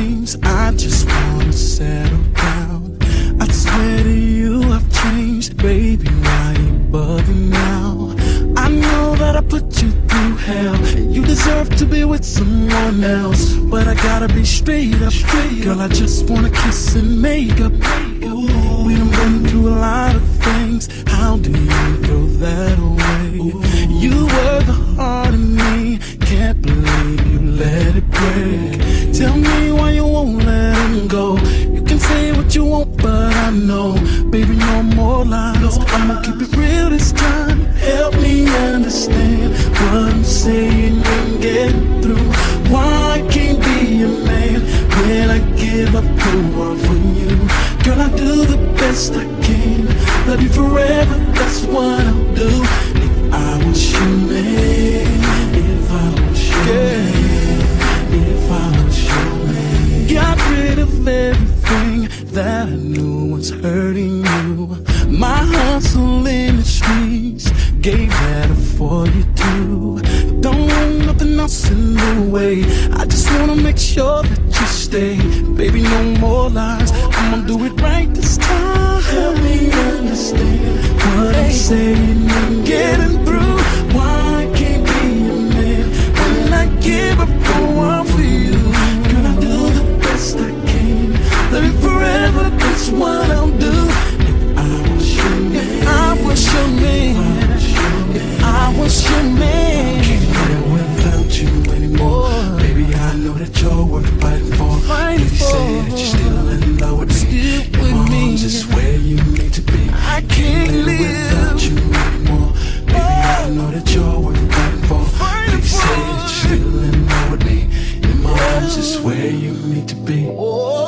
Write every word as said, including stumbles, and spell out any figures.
dreams. I just wanna settle down. I swear to you I've changed, baby, why you bugging now? I know that I put you through hell, and you deserve to be with someone else, but I gotta be straight up, straight girl, I just wanna kiss and make up. Ooh, we done been through a lot of things, how do you throw that away? Ooh, you were the heart of me, can't believe you let it break. Tell me why you won't let him go. You can say what you want, but I know, baby, no more lies. I'ma keep it real this time. Help me understand what I'm saying and get through. Why I can't be a man when I give up the world for you? Girl, I do the best I can. Love you forever, that's what I'll do. If I was your man, if I was your man, if I was your man. Got rid of everything that I knew was hurting you. My hustle in the streets gave that up for you too. Don't want nothing else in the way. I just wanna make sure that you stay. Baby, no more lies, I'ma do it right this time. Help me understand what I'm saying and getting through. Why I can't be a man when I give up the world for you? Girl, I do the best I can. Love you forever, that's what I'll do. If I was your man, if I was your man, if I was your man, I can't live without you anymore. Oh, baby, I know that you're worth fighting for. Fighting Please for. Say that you're still in love with still me. With Your arms me. Is where you need to be. I can't, can't live, live without you anymore. Baby, oh, I know that you're worth fighting for. Fighting Please for. Say that you're still in love with me. In my arms is where you need to be. Oh.